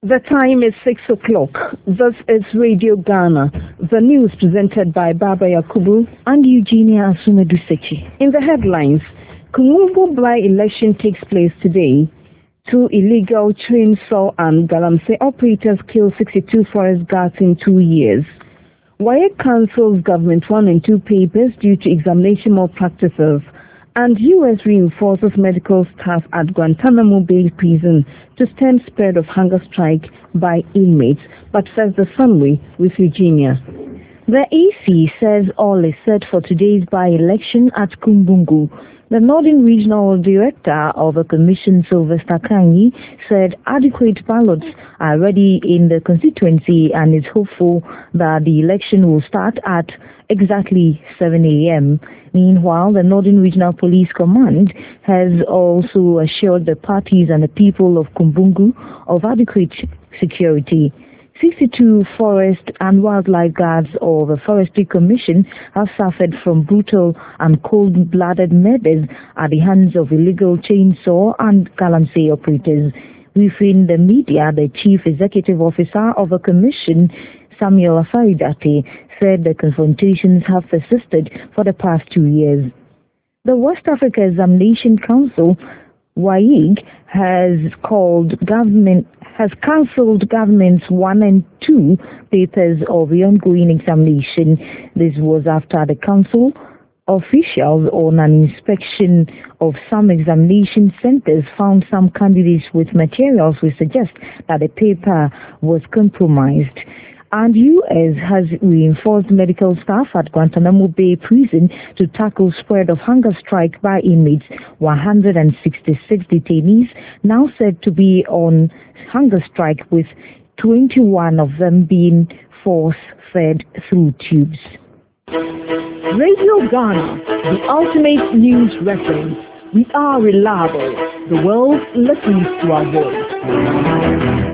The time is 6 o'clock. This is Radio Ghana. The news presented by Baba Yakubu and Eugenia Asumedusechi. In the headlines, Kumumbu by-election takes place today. 2 illegal chainsaw and galamsey operators kill 62 forest guards in 2 years. WAEC cancels Government 1 and 2 papers due to examination malpractices. And U.S. reinforces medical staff at Guantanamo Bay prison to stem spread of hunger strike by inmates. But first, the summary with Eugenia. The EC says all is set for today's by-election at Kumbungu. The Northern Regional Director of the Commission, Sylvester Kanyi, said adequate ballots are ready in the constituency and is hopeful that the election will start at exactly 7 a.m. Meanwhile, the Northern Regional Police Command has also assured the parties and the people of Kumbungu of adequate security. 62 forest and wildlife guards of the Forestry Commission have suffered from brutal and cold-blooded murders at the hands of illegal chainsaw and galamsey operators. Within the media, the Chief Executive Officer of the Commission, Samuel Afaridate, said the confrontations have persisted for the past 2 years. The West Africa Examination Council, WAEG, has cancelled Governments 1 and 2 papers of the ongoing examination. This was after the Council officials on an inspection of some examination centers found some candidates with materials which suggest that the paper was compromised. And U.S. has reinforced medical staff at Guantanamo Bay prison to tackle spread of hunger strike by inmates. 166 detainees now said to be on hunger strike, with 21 of them being force-fed through tubes. Radio Ghana, the ultimate news reference. We are reliable. The world listens to our voice.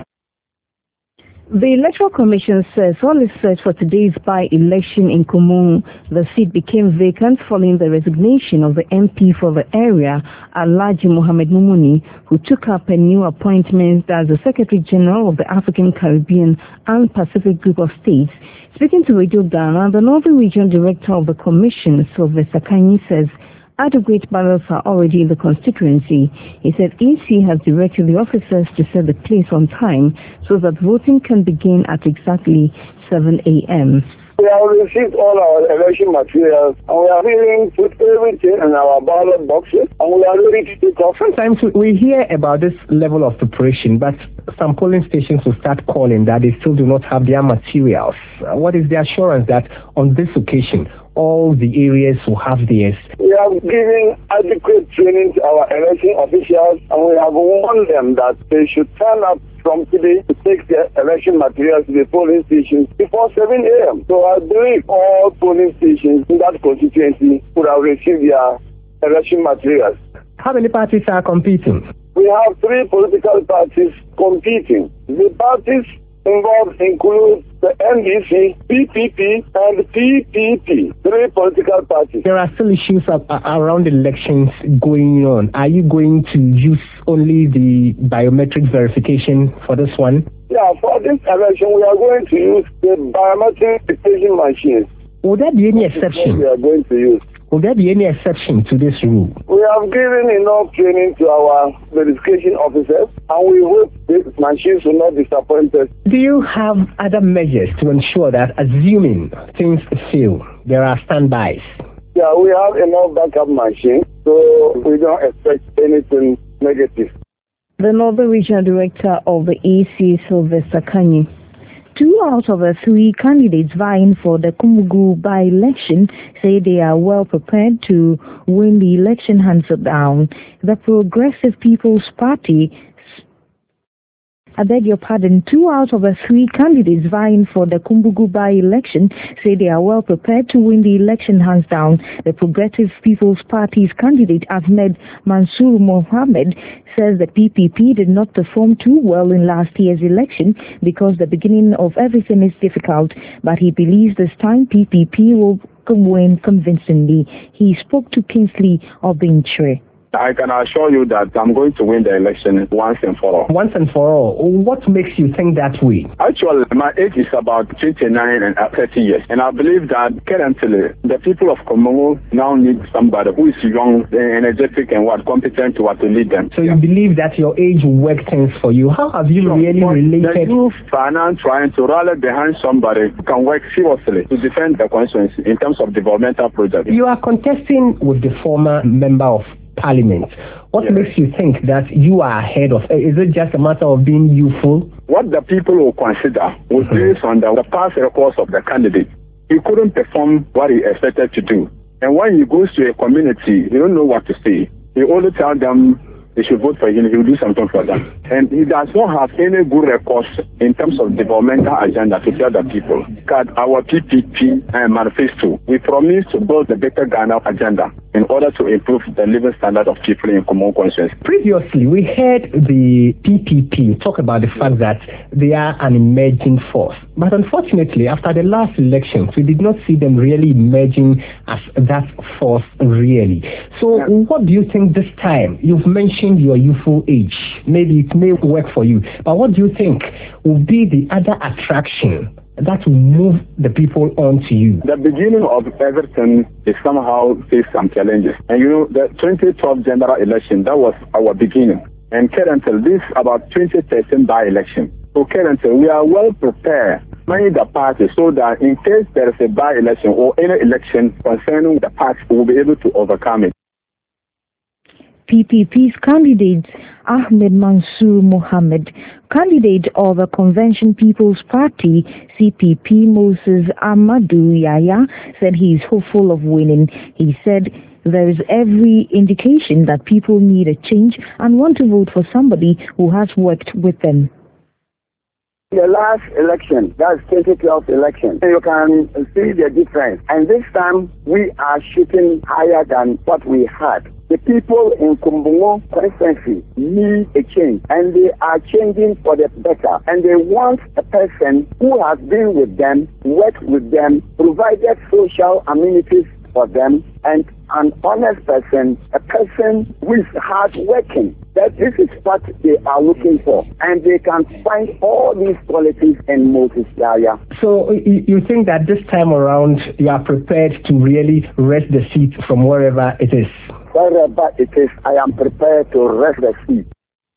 The Electoral Commission says all is set for today's by-election in Kumu. The seat became vacant following the resignation of the MP for the area, Alhaji Mohamed Mumuni, who took up a new appointment as the Secretary General of the African, Caribbean and Pacific Group of States. Speaking to Radio Ghana, the Northern Region Director of the Commission, Sylvester Kanyi, says adequate ballots are already in the constituency. He said EC has directed the officers to set the place on time so that voting can begin at exactly 7 a.m. We have received all our election materials and we are willing to put everything in our ballot boxes and we are ready to take off. Sometimes we hear about this level of preparation, but some polling stations will start calling that they still do not have their materials. What is the assurance that on this occasion all the areas will have theirs? We have given adequate training to our election officials and we have warned them that they should turn up from today to take their election materials to the polling stations before 7 a.m. So I believe all polling stations in that constituency would have received their election materials. How many parties are competing? We have 3 political parties competing. The parties involved include the NDC, PPP, and PPP, 3 political parties. There are still issues around elections going on. Are you going to use only the biometric verification for this one? Yeah, for this election, we are going to use the biometric verification machines. Will there be any exception? We are going to use. Will there be any exception to this rule? We have given enough training to our verification officers and we hope these machines will not disappoint us. Do you have other measures to ensure that, assuming things fail, there are standbys? Yeah, we have enough backup machines, so we don't expect anything negative. The Northern Regional Director of the EC, Sylvester Kanyi. 2 out of the 3 candidates vying for the Kumbungu by-election say they are well prepared to win the election hands down. The Progressive People's Party, 2 out of the 3 candidates vying for the Kumbungu by-election say they are well prepared to win the election hands down. The Progressive People's Party's candidate Ahmed Mansour Mohammed says the PPP did not perform too well in last year's election because the beginning of everything is difficult, but he believes this time PPP will win convincingly. He spoke to Kingsley Obinchre. I can assure you that I'm going to win the election once and for all. Once and for all, what makes you think that way? Actually, my age is about 29 and 30 years. And I believe that currently, the people of Komongo now need somebody who is young, energetic, and competent to lead them. So you believe that your age will work things for you. How have you really related? The youth are now trying to rally behind somebody who can work seriously to defend the constituency in terms of developmental projects. You are contesting with the former member of Parliament. What makes you think that you are ahead of? Is it just a matter of being youthful? What the people will consider was based on the past records of the candidate. He couldn't perform what he expected to do. And when he goes to a community, he don't know what to say. He only tells them they should vote for him, he will do something for them. And he does not have any good records in terms of developmental agenda to tell the people. At our PPP manifesto, we promise to build the better Ghana agenda in order to improve the living standard of people in Komongo constituency. Previously, we heard the PPP talk about the fact that they are an emerging force. But unfortunately, after the last elections, we did not see them really emerging as that force really. So what do you think this time? You've mentioned your youthful age. Maybe it may work for you. But what do you think will be the other attraction that will move the people on to you? The beginning of everything is somehow face some challenges. And the 2012 general election, that was our beginning. And currently, this about 2013 by-election. So currently, we are well prepared, many the parties, so that in case there is a by-election or any election concerning the party, we will be able to overcome it. PPP's candidate Ahmed Mansour Mohammed, candidate of the Convention People's Party, CPP Moses Amadou Yaya, said he is hopeful of winning. He said there is every indication that people need a change and want to vote for somebody who has worked with them. The last election, that's 2012 election, you can see the difference. And this time, we are shooting higher than what we had. The people in Komongo constituency need a change, and they are changing for the better. And they want a person who has been with them, worked with them, provided social amenities for them, and an honest person, a person who is hard-working. That this is what they are looking for. And they can find all these qualities in Moses Yaya. So you think that this time around you are prepared to really wrest the seat from wherever it is? Wherever it is, I am prepared to wrest the seat.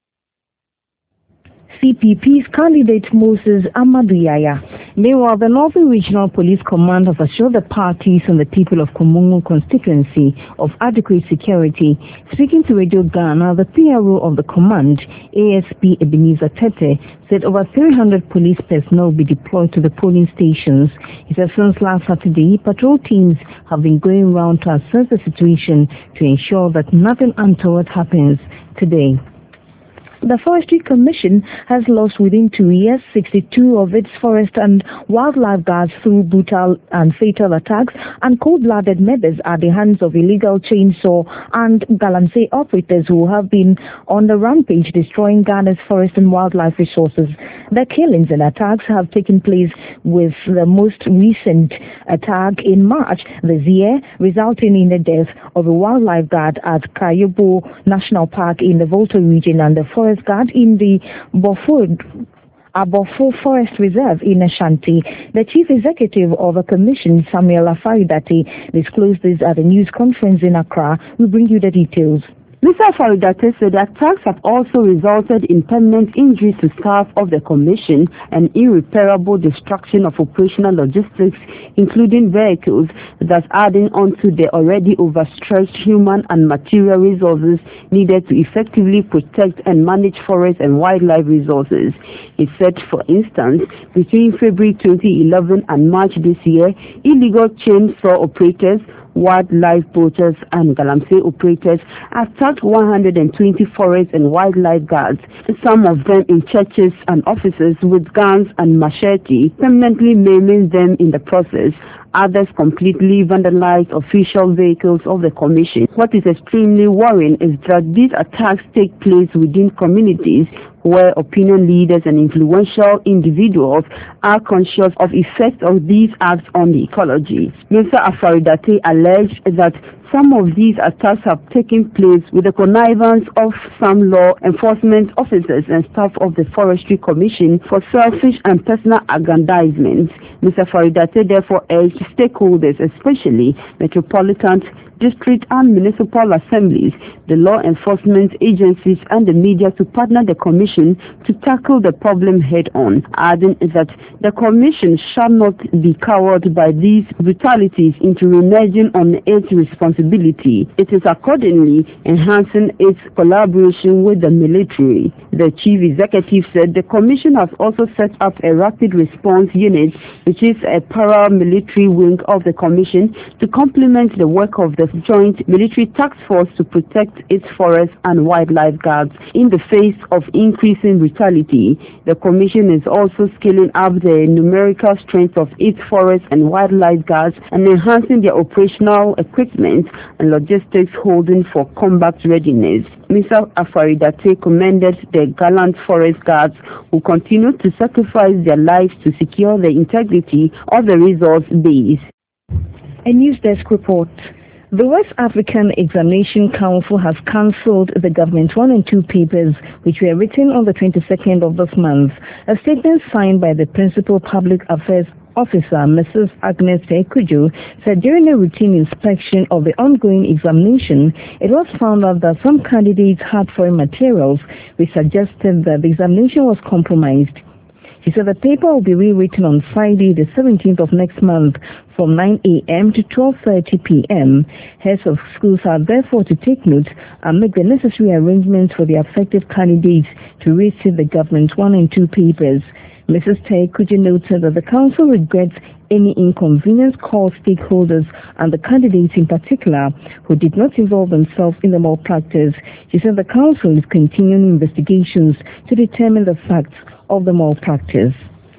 CPP's candidate Moses Amadou Yaya. Meanwhile, the Northern Regional Police Command has assured the parties and the people of Komongo constituency of adequate security. Speaking to Radio Ghana, the PRO of the command, ASP Ebenezer Tete, said over 300 police personnel will be deployed to the polling stations. He said since last Saturday, patrol teams have been going around to assess the situation to ensure that nothing untoward happens today. The Forestry Commission has lost within 2 years 62 of its forest and wildlife guards through brutal and fatal attacks and cold-blooded murders at the hands of illegal chainsaw and galamsey operators who have been on the rampage destroying Ghana's forest and wildlife resources. The killings and attacks have taken place, with the most recent attack in March this year resulting in the death of a wildlife guard at Kayobo National Park in the Volta region and the forest guard in the Abofo Forest Reserve in Ashanti. The chief executive of the commission, Samuel Afaridate, disclosed this at a news conference in Accra. We'll bring you the details. Mr. Faridate said the attacks have also resulted in permanent injuries to staff of the Commission and irreparable destruction of operational logistics, including vehicles, thus adding on to the already overstretched human and material resources needed to effectively protect and manage forest and wildlife resources. He said, for instance, between February 2011 and March this year, illegal chainsaw operators, wildlife poachers and galamsey operators attacked 120 forest and wildlife guards, some of them in churches and offices with guns and machete, permanently maiming them in the process. Others completely vandalized official vehicles of the Commission. What is extremely worrying is that these attacks take place within communities where opinion leaders and influential individuals are conscious of effects of these acts on the ecology. Mr. Afaridate alleged that some of these attacks have taken place with the connivance of some law enforcement officers and staff of the Forestry Commission for selfish and personal aggrandizement. Mr. Afaridate therefore urged stakeholders, especially metropolitan, district and municipal assemblies, the law enforcement agencies and the media to partner the Commission to tackle the problem head-on, adding that the Commission shall not be cowed by these brutalities into reneging on its responsibility. It is accordingly enhancing its collaboration with the military. The Chief Executive said the Commission has also set up a rapid response unit, which is a paramilitary wing of the Commission, to complement the work of the Joint Military Task Force to protect its forests and wildlife guards in the face of increasing brutality. The Commission is also scaling up the numerical strength of its forest and wildlife guards and enhancing their operational equipment and logistics holding for combat readiness. Mr. Afaridate commended the gallant forest guards who continue to sacrifice their lives to secure the integrity of the resource base. A News Desk report. The West African Examination Council has cancelled the Government 1 and 2 papers which were written on the 22nd of this month. A statement signed by the Principal Public Affairs Officer, Mrs. Agnes Tekuju, said during a routine inspection of the ongoing examination, it was found out that some candidates had foreign materials, which suggested that the examination was compromised. She said the paper will be rewritten on Friday, the 17th of next month, from 9 a.m. to 12:30 p.m. Heads of schools are therefore to take note and make the necessary arrangements for the affected candidates to receive the Government 1 and 2 papers. Mrs. Tekuju noted that the Council regrets any inconvenience caused stakeholders and the candidates in particular who did not involve themselves in the malpractice. She said the Council is continuing investigations to determine the facts of the malpractice.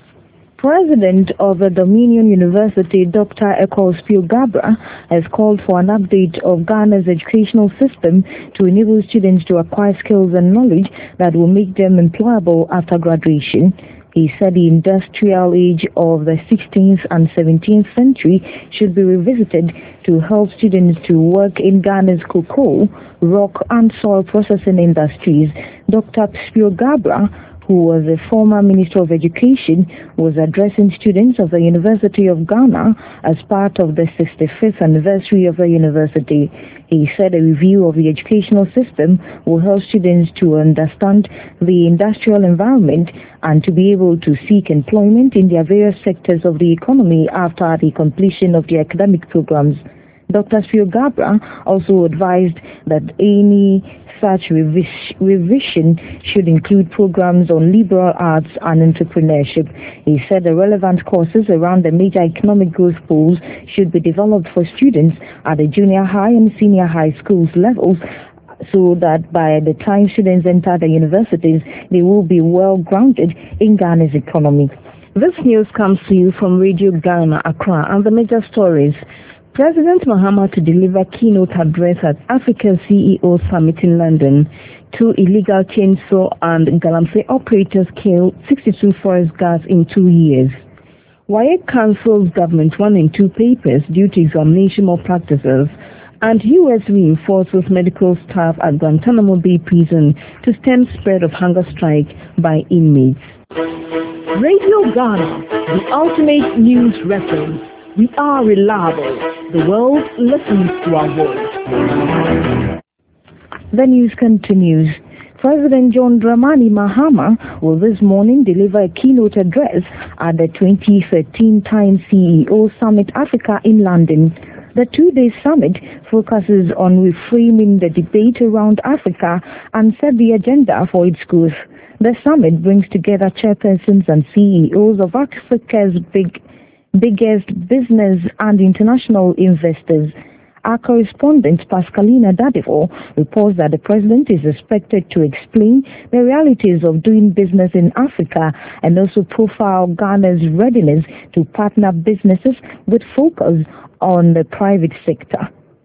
President of the Dominion University, Dr. Ekos Gabra, has called for an update of Ghana's educational system to enable students to acquire skills and knowledge that will make them employable after graduation. He said the industrial age of the 16th and 17th century should be revisited to help students to work in Ghana's cocoa, rock and soil processing industries. Dr. Gabra, who was a former Minister of Education, was addressing students of the University of Ghana as part of the 65th anniversary of the university. He said a review of the educational system will help students to understand the industrial environment and to be able to seek employment in their various sectors of the economy after the completion of their academic programs. Dr. Gabra also advised that any such revision should include programs on liberal arts and entrepreneurship. He said the relevant courses around the major economic growth poles should be developed for students at the junior high and senior high schools levels, so that by the time students enter the universities, they will be well grounded in Ghana's economy. This news comes to you from Radio Ghana, Accra, and the major stories. President Mahama to deliver keynote address at Africa CEO Summit in London. 2 illegal chainsaw and galamsey operators killed 62 forest guards in 2 years. WAEC cancels Government 1 and 2 papers due to examination malpractices. And U.S. reinforces medical staff at Guantanamo Bay Prison to stem spread of hunger strike by inmates. Radio Ghana, the ultimate news reference. We are reliable. The world listens to our voice. The news continues. President John Dramani Mahama will this morning deliver a keynote address at the 2013 Times CEO Summit Africa in London. The 2-day summit focuses on reframing the debate around Africa and set the agenda for its growth. The summit brings together chairpersons and CEOs of Africa's biggest business and international investors. Our correspondent Pascalina Dadivo reports that the president is expected to explain the realities of doing business in Africa and also profile Ghana's readiness to partner businesses with focus on the private sector.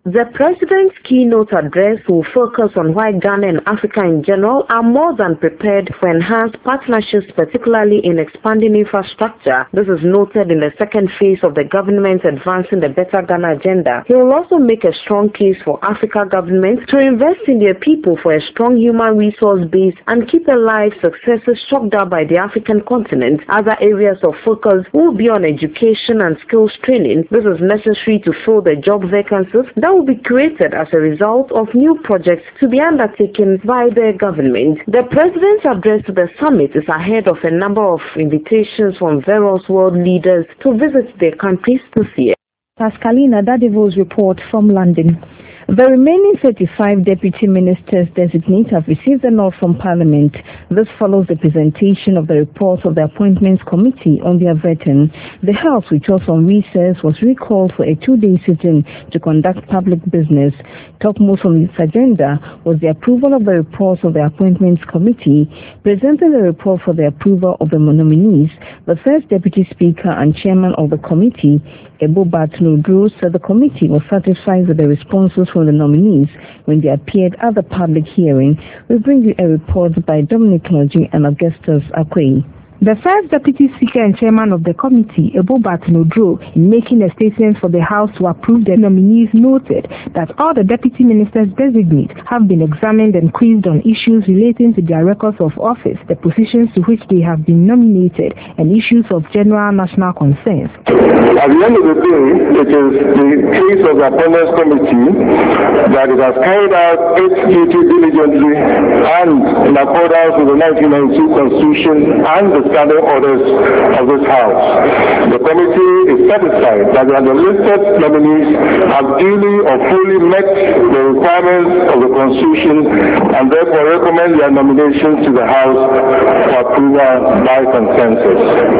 The president's keynote address will focus on why Ghana and Africa in general are more than prepared for enhanced partnerships, particularly in expanding infrastructure. This is noted in the second phase of the government advancing the Better Ghana agenda. He will also make a strong case for Africa governments to invest in their people for a strong human resource base and keep alive successes chalked out by the African continent. Other areas of focus will be on education and skills training. This is necessary to fill the job vacancies that will be created as a result of new projects to be undertaken by the government. The president's address to the summit is ahead of a number of invitations from various world leaders to visit their countries this year. Pascalina Dadivo's report from London. The remaining 35 deputy ministers designate have received a nod from Parliament. This follows the presentation of the report of the Appointments Committee on their vetting. The House, which was on recess, was recalled for a 2-day sitting to conduct public business. Topmost on its agenda was the approval of the reports of the Appointments Committee. Presenting the report for the approval of the nominees, the first Deputy Speaker and Chairman of the committee, Ebo Batnodro, said the committee was satisfied with the responses from the nominees when they appeared at the public hearing. We bring you a report by Dominic Noji and Augustus Akwe. The first Deputy Speaker and Chairman of the committee, Ebo Batnodro, in making a statement for the House to approve the nominees, noted that all the Deputy Ministers designate have been examined and quizzed on issues relating to their records of office, the positions to which they have been nominated, and issues of general national concerns. At the end of the day, it is the case of the Appointments Committee that it has carried out its duty diligently and in accordance with the 1992 Constitution and the standing orders of this House. The committee is satisfied that the listed nominees have duly or fully met the requirements of the Constitution and therefore recommend their nominations to the House for approval by consensus.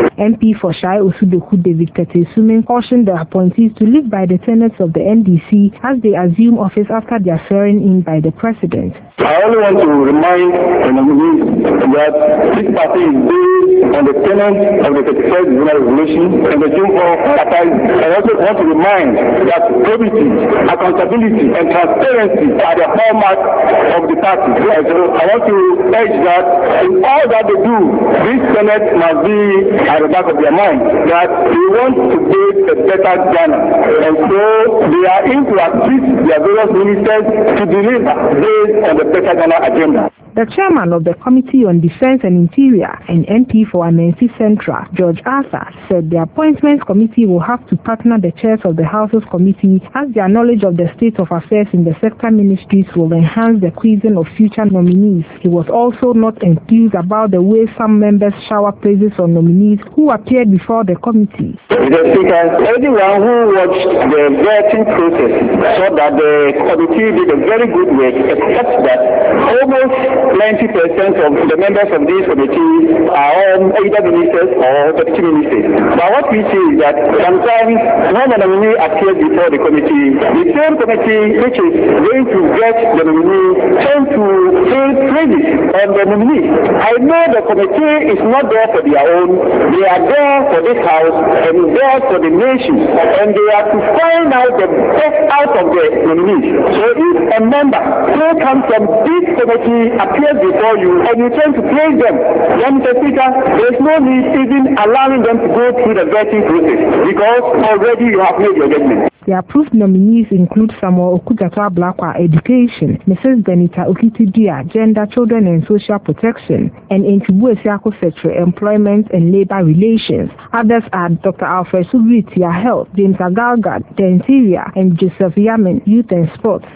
MP for Shai Osudoku David Ketesumen cautioned the appointees to live by the tenets of the NDC as they assume office after their swearing in by the President. I only want to remind the nominees that this party is based on the tenets of the 31st General Revolution and the June 4 Party. I also want to remind that probity, accountability, and transparency are the hallmark of the party. So I want to urge that in all that they do, this tenets must be at the back of their mind, that they want to build a better Ghana. And so they are in to assist their various ministers to deliver based on the Better Ghana agenda. The chairman of the Committee on Defense and Interior and MP for Anansi Central, George Arthur, said the Appointments Committee will have to partner the chairs of the House's committee as their knowledge of the state of affairs in the sector ministries will enhance the quizzing of future nominees. He was also not enthused about the way some members shower praises on nominees who appeared before the committee. Mr. Speaker, everyone who watched the vetting process saw that the committee did a very good work, except that almost 90% of the members of this committee are all either ministers or deputy ministers. But what we see is that sometimes when the nominee appears before the committee, the same committee which is going to get the nominee tends to say praises on the nominee. I know the committee is not there for their own. They are there for this House and there for the nation. And they are to find out the best out of the nominees. So if a member who comes from this committee appears before you and you tend to praise them, then Mr. Speaker, there's no need even allowing them to go through the vetting process because already you have made your judgment. The approved nominees include Samuel Okudzato-Ablakwa, Education, Mrs. Benita Okitidia, Gender, Children and Social Protection, and Nkibu Esiako Secretary, Employment and Labor Relations. Others are Dr. Alfred Sugritia, Health, James Agalgad, The Interior, and Joseph Yamin, Youth and Sports.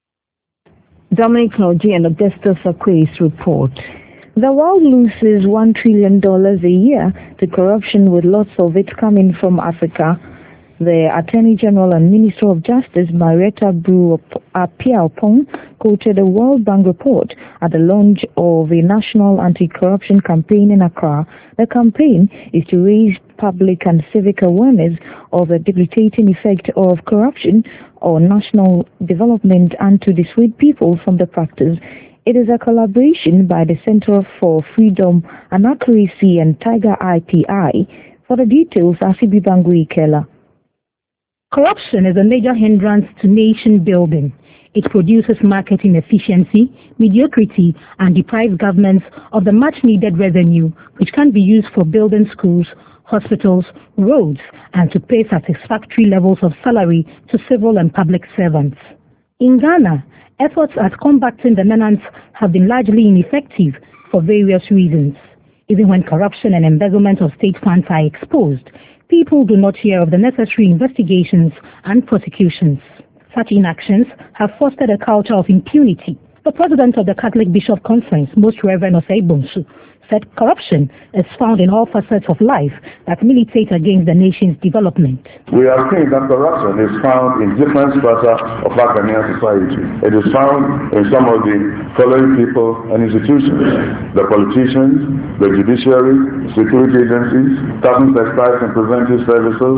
Dominic Noji and Augustus Akwe's report. The world loses $1 trillion a year to corruption, with lots of it coming from Africa. The Attorney General and Minister of Justice, Marietta Appiah-Opong, quoted a World Bank report at the launch of a national anti-corruption campaign in Accra. The campaign is to raise public and civic awareness of the debilitating effect of corruption on national development and to dissuade people from the practice. It is a collaboration by the Center for Freedom and Accuracy and Tiger IPI. For the details, Asibi Bangui Kela. Corruption is a major hindrance to nation building. It produces market inefficiency, mediocrity, and deprives governments of the much-needed revenue which can be used for building schools, hospitals, roads, and to pay satisfactory levels of salary to civil and public servants. In Ghana, efforts at combating the menace have been largely ineffective for various reasons. Even when corruption and embezzlement of state funds are exposed, people do not hear of the necessary investigations and prosecutions. Such inactions have fostered a culture of impunity. The president of the Catholic Bishop Conference, Most Reverend Osei Bonsu, said corruption is found in all facets of life that militate against the nation's development. We are seeing that corruption is found in different strata of our Ghanaian society. It is found in some of the following people and institutions: the politicians, the judiciary, security agencies, government exercise and preventive services,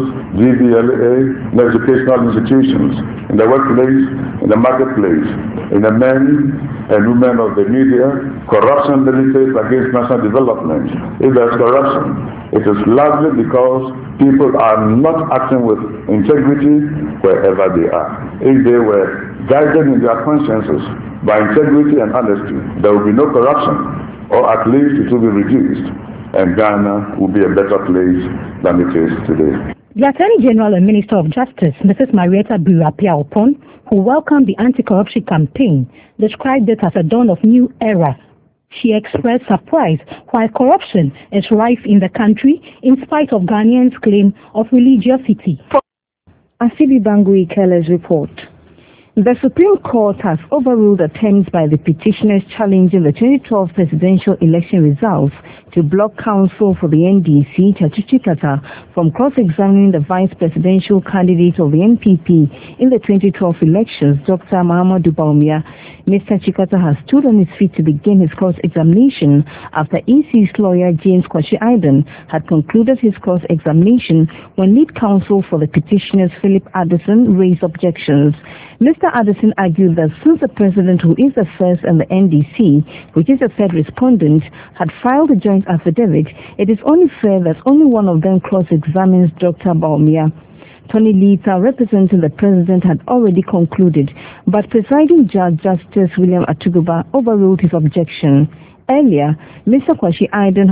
GBLA, the educational institutions, in the workplace, in the marketplace, in the men and women of the media. Corruption militates against national development. If there's corruption, it is largely because people are not acting with integrity wherever they are. If they were guided in their consciences by integrity and honesty, there will be no corruption, or at least it will be reduced, and Ghana will be a better place than it is today. The Attorney General and Minister of Justice, Mrs. Marietta Buapia-Opon, who welcomed the anti-corruption campaign, described it as a dawn of new era. She expressed surprise why corruption is rife in the country in spite of Ghanaians' claim of religiosity. Asibi Bangui Keller's report. The Supreme Court has overruled attempts by the petitioners challenging the 2012 presidential election results to block counsel for the NDC, Chachu Chikata, from cross-examining the vice presidential candidate of the NPP in the 2012 elections, Dr. Mahamudu Bawumia. Mr. Chikata has stood on his feet to begin his cross-examination after EC's lawyer James Kwashi Aiden had concluded his cross-examination when lead counsel for the petitioners, Philip Addison, raised objections. Mr. Addison argued that since the president, who is the first, and the NDC, which is the third respondent, had filed a joint affidavit, it is only fair that only one of them cross-examines Dr. Bawumia. Tony Lita, representing the president, had already concluded, but presiding judge Justice William Atuguba overruled his objection. Earlier, Mr. Kwashi Aiden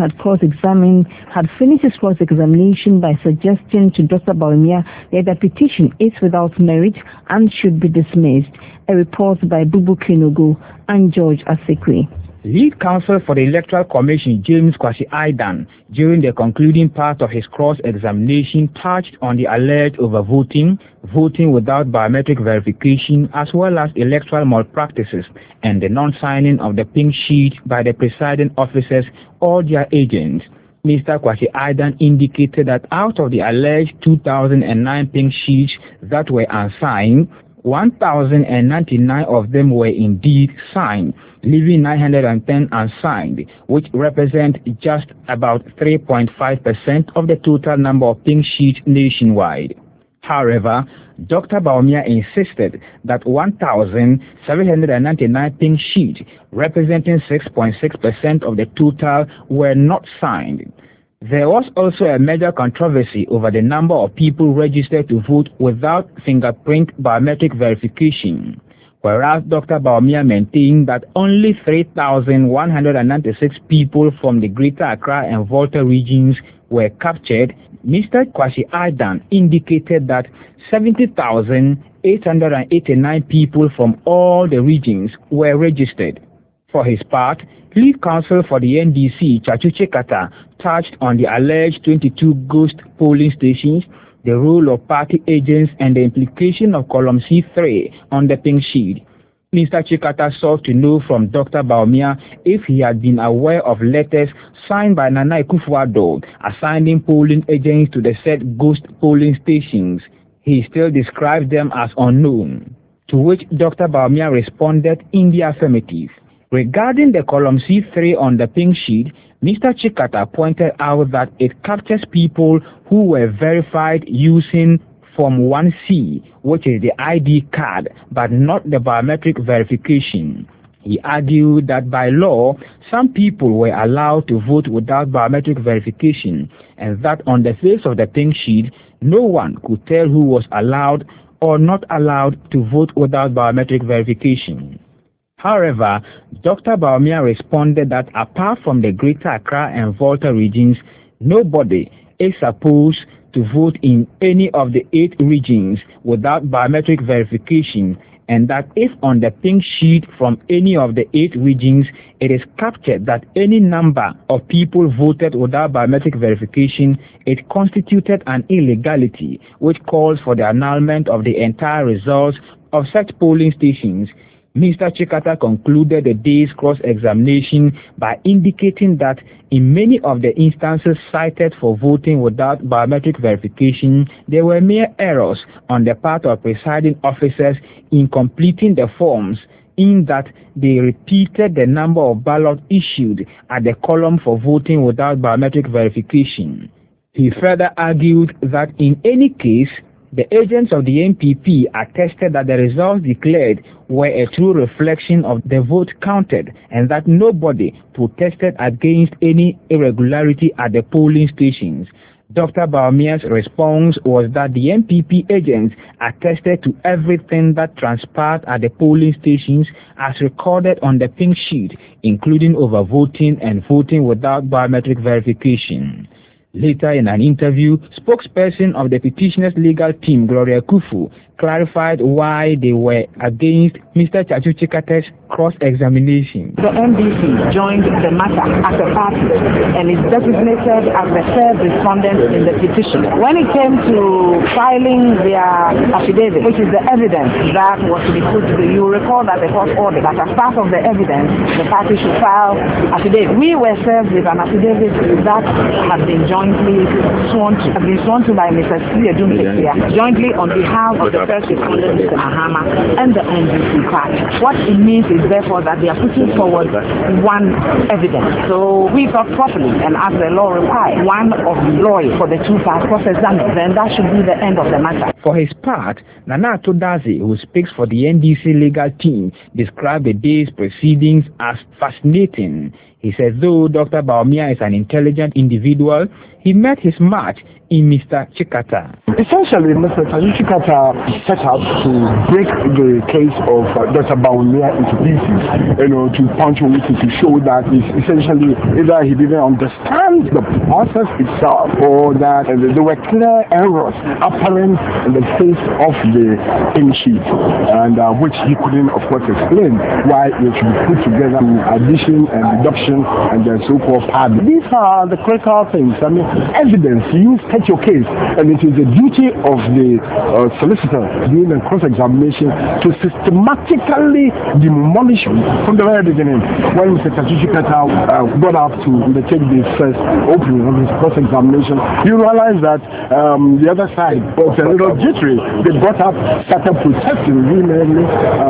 had finished his cross-examination by suggesting to Dr. Bawumia that the petition is without merit and should be dismissed. A report by Bubu Kinogo and George Asekwe. Lead counsel for the Electoral Commission, James Kwashi Aiden, during the concluding part of his cross-examination, touched on the alleged overvoting, voting without biometric verification, as well as electoral malpractices and the non-signing of the pink sheet by the presiding officers or their agents. Mr. Kwashi Aiden indicated that out of the alleged 2009 pink sheets that were unsigned, 1,099 of them were indeed signed, leaving 910 unsigned, which represent just about 3.5% of the total number of pink sheets nationwide. However, Dr. Bawumia insisted that 1,799 pink sheets, representing 6.6% of the total, were not signed. There was also a major controversy over the number of people registered to vote without fingerprint biometric verification, whereas Dr. Bawumia maintained that only 3,196 people from the Greater Accra and Volta regions were captured. Mr. Kwashi Aiden indicated that 70,889 people from all the regions were registered. For his part, lead counsel for the NDC, Chachu Chikata, touched on the alleged 22 ghost polling stations, the role of party agents, and the implication of column C3 on the pink sheet. Mr. Chikata sought to know from Dr. Bawumia if he had been aware of letters signed by Nana Akufo-Addo assigning polling agents to the said ghost polling stations. He still described them as unknown, to which Dr. Bawumia responded in the affirmative. Regarding the column C3 on the pink sheet, Mr. Chikata pointed out that it captures people who were verified using Form 1C, which is the ID card, but not the biometric verification. He argued that by law, some people were allowed to vote without biometric verification, and that on the face of the pink sheet, no one could tell who was allowed or not allowed to vote without biometric verification. However, Dr. Bawumia responded that apart from the Greater Accra and Volta regions, nobody is supposed to vote in any of the 8 regions without biometric verification, and that if on the pink sheet from any of the 8 regions it is captured that any number of people voted without biometric verification, it constituted an illegality which calls for the annulment of the entire results of such polling stations. Mr. Chikata concluded the day's cross-examination by indicating that in many of the instances cited for voting without biometric verification, there were mere errors on the part of presiding officers in completing the forms, in that they repeated the number of ballots issued at the column for voting without biometric verification. He further argued that in any case, the agents of the NPP attested that the results declared were a true reflection of the vote counted, and that nobody protested against any irregularity at the polling stations. Dr. Bawumia's response was that the NPP agents attested to everything that transpired at the polling stations as recorded on the pink sheet, including overvoting and voting without biometric verification. Later in an interview, spokesperson of the petitioner's legal team, Gloria Kufu, clarified why they were against Mr. Chachu Chikata's cross-examination. The NDC joined the matter as a party and is designated as the third respondent in the petition. When it came to filing their affidavit, which is the evidence that was to be put to you recall that the court ordered that as part of the evidence, the party should file affidavit. We were served with an affidavit that had been jointly sworn to by Mr. Siyedun Kekia, jointly on behalf of the first respondent, Mr. Mahama, and the NDC party. What it means is therefore that they are putting forward one evidence. So we thought properly, and as the law requires, one of the lawyers for the two parties cross-examined, then that should be the end of the matter. For his part, Nana Todazi, who speaks for the NDC legal team, described the day's proceedings as fascinating. He said though Dr. Bawumia is an intelligent individual, he met his match in Mr. Chikata. Essentially, Mr. Chikata set out to break the case of Dr. Bawumia into pieces, to punch a whistle to show that essentially either he didn't understand the process itself or that there were clear errors apparent in the face of the pink sheet, and which he couldn't, of course, explain why it should be put together in addition and reduction and the so-called pad. These are the critical things. I mean, evidence. You state your case, and it is the duty of the solicitor during the cross-examination to systematically demolish from the very beginning. When Mr. Chikata got up to take the first opening of his cross-examination, you realize that the other side was a little jittery. They started protesting vehemently,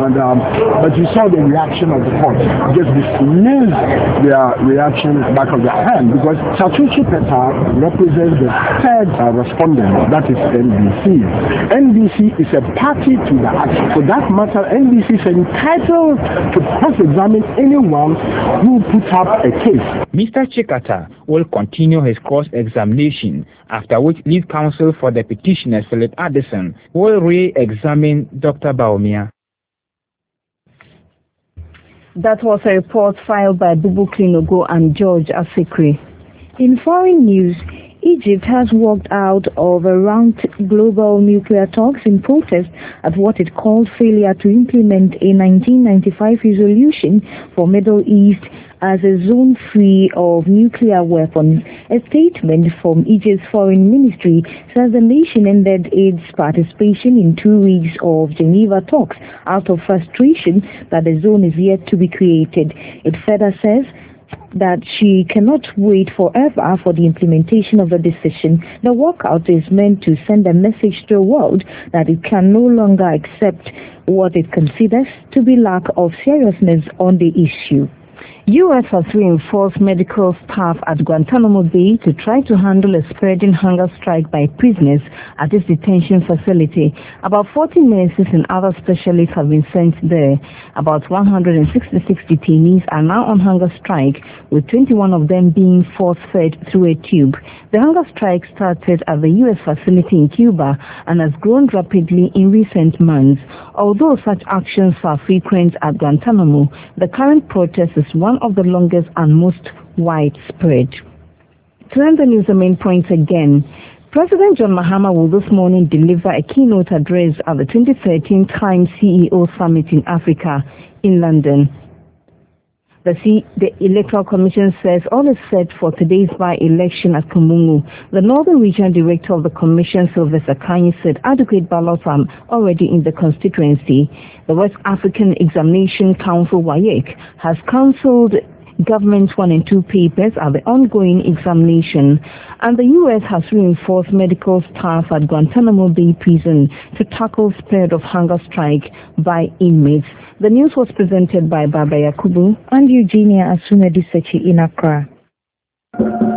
but you saw the reaction of the court. Just dismissed their reaction back of their hand, because Chachu Chikata represents the third respondent, that is NDC. NDC is a party to the action. For that matter, NDC is entitled to cross-examine anyone who puts up a case. Mr. Chikata will continue his cross-examination, after which lead counsel for the petitioner, Philip Addison, will re-examine Dr. Bawumia. That was a report filed by Bubu Klinogo and George Asekri. In foreign news, Egypt has walked out of around global nuclear talks in protest at what it called failure to implement a 1995 resolution for Middle East as a zone free of nuclear weapons. A statement from Egypt's foreign ministry says the nation ended its participation in 2 weeks of Geneva talks out of frustration that the zone is yet to be created. It further says that she cannot wait forever for the implementation of the decision. The walkout is meant to send a message to the world that it can no longer accept what it considers to be lack of seriousness on the issue. U.S. has reinforced medical staff at Guantanamo Bay to try to handle a spreading hunger strike by prisoners at its detention facility. About 40 nurses and other specialists have been sent there. About 166 detainees are now on hunger strike, with 21 of them being force-fed through a tube. The hunger strike started at the U.S. facility in Cuba and has grown rapidly in recent months. Although such actions are frequent at Guantanamo, the current protest is one of the longest and most widespread. To end the news, the main points again. President John Mahama will this morning deliver a keynote address at the 2013 Times CEO Summit in Africa in London. The Electoral Commission says all is set for today's by-election at Kumungu. The Northern Regional Director of the Commission, Sylvester Kanyi, said adequate ballots are already in the constituency. The West African Examination Council, WAEC, has cancelled Government 1 and 2 papers at the ongoing examination, and the U.S. has reinforced medical staff at Guantanamo Bay Prison to tackle spread of hunger strike by inmates. The news was presented by Baba Yakubu and Eugenia Asumedu Sechi in Accra.